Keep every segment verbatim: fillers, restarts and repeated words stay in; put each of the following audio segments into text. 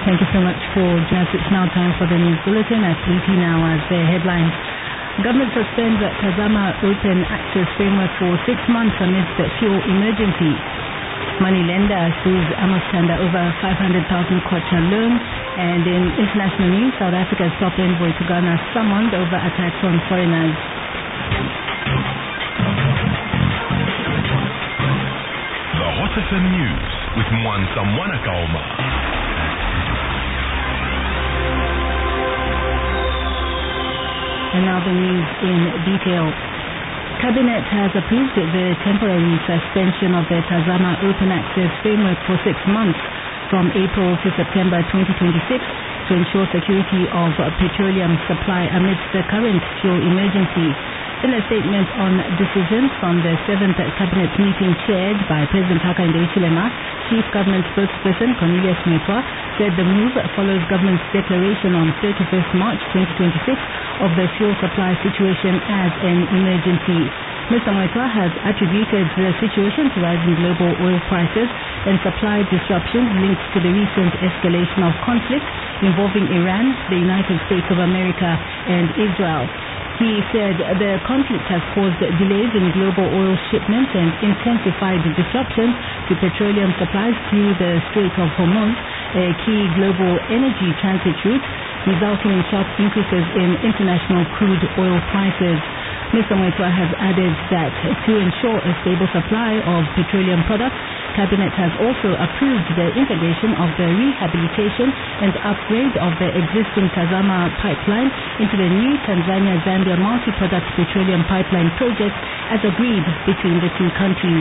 Thank you so much for joining us. It's now time for the news bulletin at eighteen hours. The headlines. Government suspends Tazama Open Access Framework for six months amidst the fuel emergency. Money lender sues Amos Chanda over five hundred thousand kwacha loan. And in international news, South Africa's top envoy to Ghana summoned over attacks on foreigners. The Hot F M News with Mwansa Mwanakaoma. And now the news in detail. Cabinet has approved the temporary suspension of the Tazama Open Access Framework for six months from April to September twenty twenty-six to ensure security of petroleum supply amidst the current fuel emergency. In a statement on decisions from the seventh Cabinet meeting chaired by President Hakainde Hichilema, Chief Government Spokesperson Cornelius Mwetwa said the move follows government's declaration on thirty-first March twenty twenty-six of the fuel supply situation as an emergency. Mister Mwetwa has attributed the situation to rising global oil prices and supply disruptions linked to the recent escalation of conflict involving Iran, the United States of America, and Israel. He said the conflict has caused delays in global oil shipments and intensified disruptions to petroleum supplies through the Strait of Hormuz, a key global energy transit route, resulting in sharp increases in international crude oil prices. Mister Mwetwa has added that to ensure a stable supply of petroleum products, Cabinet has also approved the integration of the rehabilitation and upgrade of the existing Tazama pipeline into the new Tanzania-Zambia multi-product petroleum pipeline project as agreed between the two countries.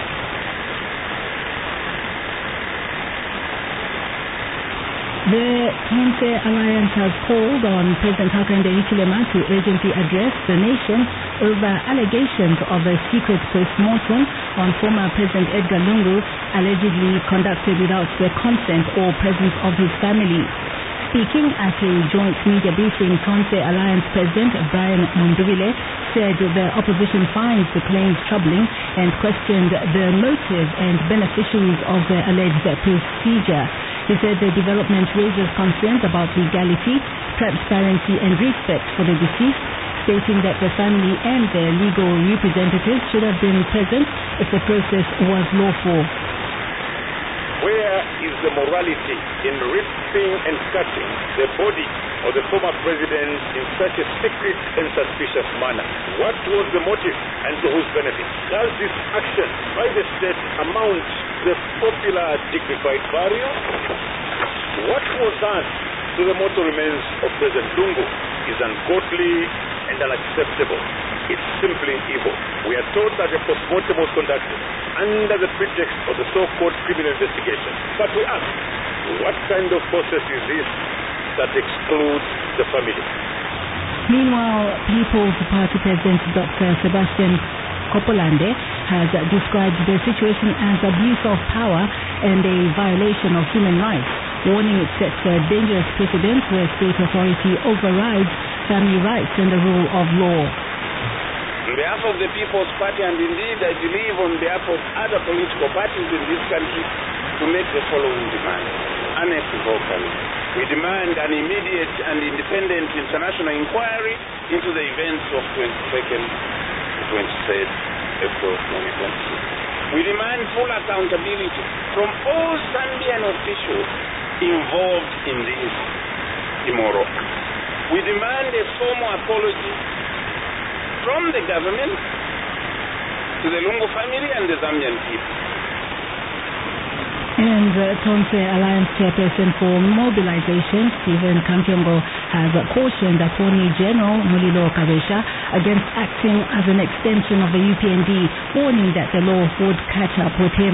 The Tonse Alliance has called on President Hakainde Hichilema to urgently address the nation over allegations of a secret post-mortem on former President Edgar Lungu, allegedly conducted without the consent or presence of his family. Speaking at a joint media briefing, Tonse Alliance President Brian Mundubile said the opposition finds the claims troubling and questioned the motive and beneficiaries of the alleged procedure. He said the development raises concerns about legality, transparency and respect for the deceased, stating that the family and their legal representatives should have been present if the process was lawful. Where is the morality in ripping and cutting the body of the former president in such a secret and suspicious manner? What was the motive and to whose benefit? Does this action by the state amount to the popular dignified burial? What was done to the mortal remains of President Lungu is ungodly and unacceptable. It's simply evil. We are told that a postmortem was conducted under the pretext of the so-called criminal investigation. But we ask, what kind of process is this that excludes the family? Meanwhile, People's Party President Doctor Sebastian Kopolande has described the situation as abuse of power and a violation of human rights, warning it sets a dangerous precedent where state authority overrides family rights and the rule of law. On behalf of the People's Party, and indeed I believe on behalf of other political parties in this country, to make the following demand. Unequivocally, we demand an immediate and independent international inquiry into the events of twenty-second to twenty-third April twenty twenty-six. We demand full accountability from all Zambian officials involved in this immoral act. We demand a formal apology from the government to the Lungu family and the Zambian people. And uh, Tonse Alliance Chairperson for Mobilization, Stephen Kampiongo, has cautioned Attorney General Mulilo Kabesha against acting as an extension of the U P N D, warning that the law would catch up with him.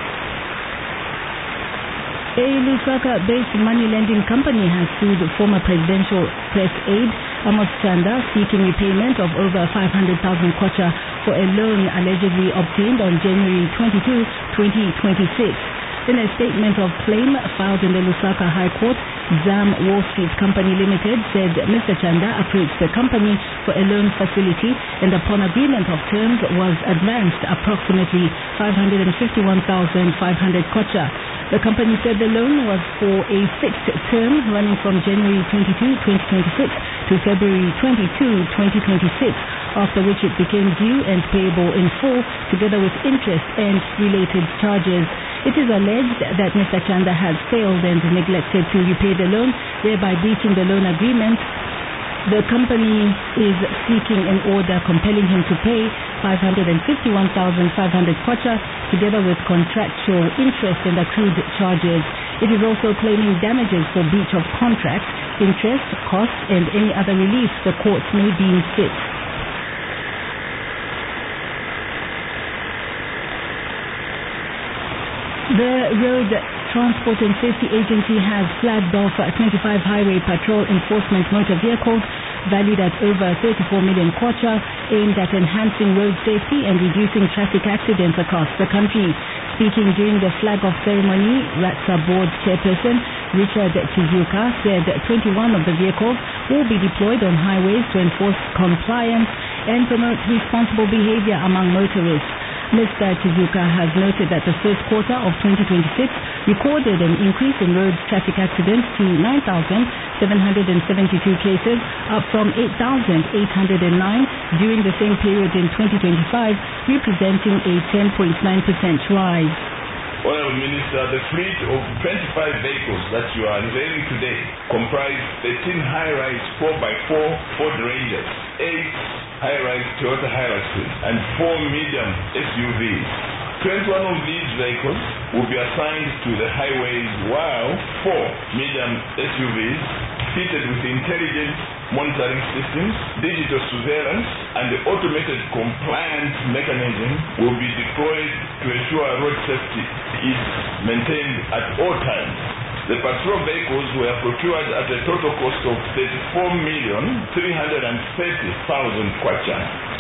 A Lusaka-based money lending company has sued former presidential press aide Amos Chanda, seeking repayment of over five hundred thousand kwacha for a loan allegedly obtained on January twenty-second, twenty twenty-six. In a statement of claim filed in the Lusaka High Court, Zam Wall Street Company Limited said Mister Chanda approached the company for a loan facility and upon agreement of terms was advanced approximately five hundred fifty-one thousand five hundred kwacha. The company said the loan was for a fixed term running from January twenty-second, twenty twenty-six to February twenty-second, twenty twenty-six, after which it became due and payable in full together with interest and related charges. It is alleged that Mister Chanda has failed and neglected to repay the loan, thereby breaching the loan agreement. The company is seeking an order compelling him to pay five hundred fifty-one thousand five hundred kwacha together with contractual interest and accrued charges. It is also claiming damages for breach of contract, interest, costs, and any other relief the courts may deem fit. The Road Transport and Safety Agency has flagged off twenty-five highway patrol enforcement motor vehicles valued at over thirty-four million kwacha aimed at enhancing road safety and reducing traffic accidents across the country. Speaking during the flag-off ceremony, RATSA Board Chairperson Richard Chizuka said twenty-one of the vehicles will be deployed on highways to enforce compliance and promote responsible behavior among motorists. Mister Chizuka has noted that the first quarter of twenty twenty-six recorded an increase in road traffic accidents to nine thousand seven hundred seventy-two cases, up from eight thousand eight hundred nine during the same period in twenty twenty-five, representing a ten point nine percent rise. Honorable Minister, the fleet of twenty-five vehicles that you are unveiling today comprise thirteen high-rise four by four Ford Rangers, eight high-rise Toyota Hiluxes, and four medium S U Vs. twenty-one of these vehicles will be assigned to the highways, while four medium S U Vs fitted with intelligent monitoring systems, digital surveillance, and the automated compliance mechanism will be deployed to ensure road safety is maintained at all times. The patrol vehicles were procured at a total cost of thirty-four million three hundred thirty thousand kwacha.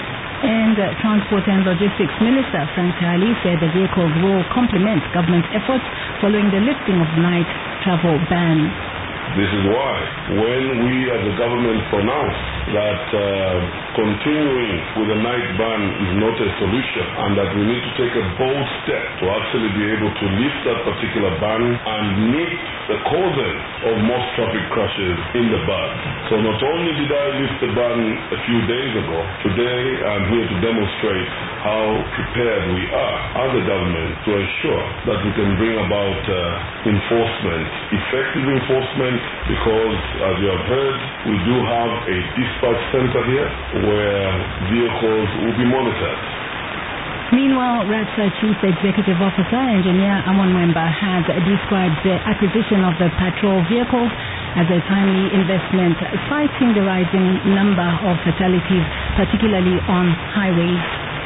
And uh, Transport and Logistics Minister Frank Chali said the vehicles will complement government efforts following the lifting of night travel ban. This is why when we as a government pronounce that uh, continuing with a night ban is not a solution and that we need to take a bold step to actually be able to lift that particular ban and nip the causes of most traffic crashes in the bud. So not only did I lift the ban a few days ago, today I'm here to demonstrate how prepared we are as a government to ensure that we can bring about uh, enforcement, effective enforcement, because as you have heard, we do have a dispatch center here where vehicles will be monitored. Meanwhile, RATSA Chief Executive Officer Engineer Amon Mwemba has described the acquisition of the patrol vehicles as a timely investment, citing the rising number of fatalities, particularly on highways.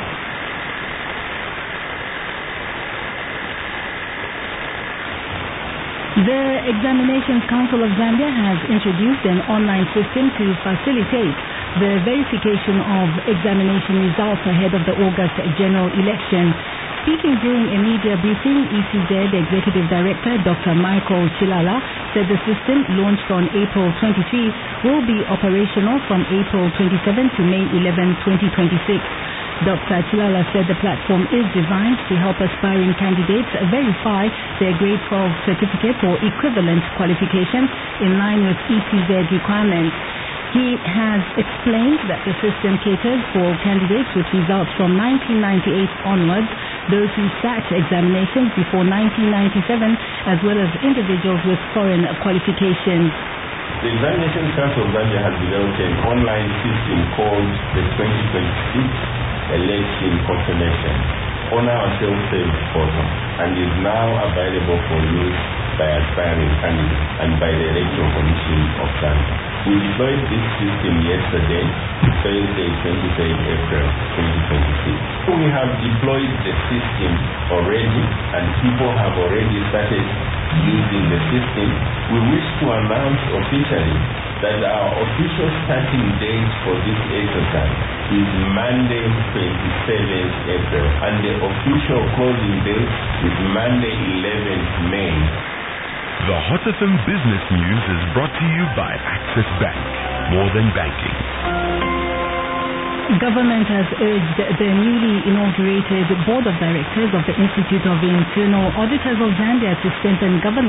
The Examinations Council of Zambia has introduced an online system to facilitate the verification of examination results ahead of the August general election. Speaking during a media briefing, E C Z Executive Director Doctor Michael Chilala said the system, launched on April twenty-third, will be operational from April twenty-seventh to May eleventh, twenty twenty-six. Doctor Chilala said the platform is designed to help aspiring candidates verify their grade twelve certificate or equivalent qualification in line with E C Z requirements. He has explained that the system caters for candidates with results from nineteen ninety-eight onwards, those who sat examinations before nineteen ninety-seven, as well as individuals with foreign qualifications. The Examinations Council of Zambia has developed an online system called the twenty twenty-six Election Confirmation on our self-service portal and is now available for use by aspiring candidates and by the Electoral Commission of Zambia. We deployed this system yesterday, Thursday, twenty-third April twenty twenty-six. We have deployed the system already and people have already started using the system. We wish to announce officially that our official starting date for this exercise is Monday, twenty-seventh April, and the official closing date is Monday, eleventh May. The Hot F M Business News is brought to you by Access Bank. More than banking. Government has urged the newly inaugurated Board of Directors of the Institute of Internal Auditors of Zambia to strengthen governance